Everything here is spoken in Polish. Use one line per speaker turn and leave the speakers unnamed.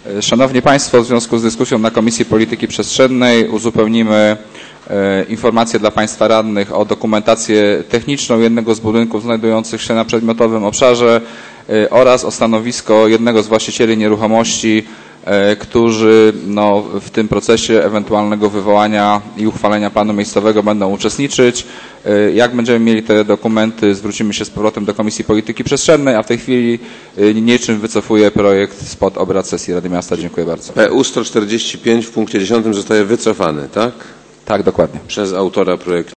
Szanowni Państwo, w związku z dyskusją na Komisji Polityki Przestrzennej uzupełnimy informacje dla Państwa radnych o dokumentację techniczną jednego z budynków znajdujących się na przedmiotowym obszarze oraz o stanowisko jednego z właścicieli nieruchomości, którzy w tym procesie ewentualnego wywołania i uchwalenia planu miejscowego będą uczestniczyć. Jak będziemy mieli te dokumenty, zwrócimy się z powrotem do Komisji Polityki Przestrzennej, a w tej chwili niczym wycofuję projekt spod obrad sesji Rady Miasta. Dziękuję bardzo.
PU 145 w punkcie 10 zostaje wycofany, tak?
Tak, dokładnie.
Przez autora projektu.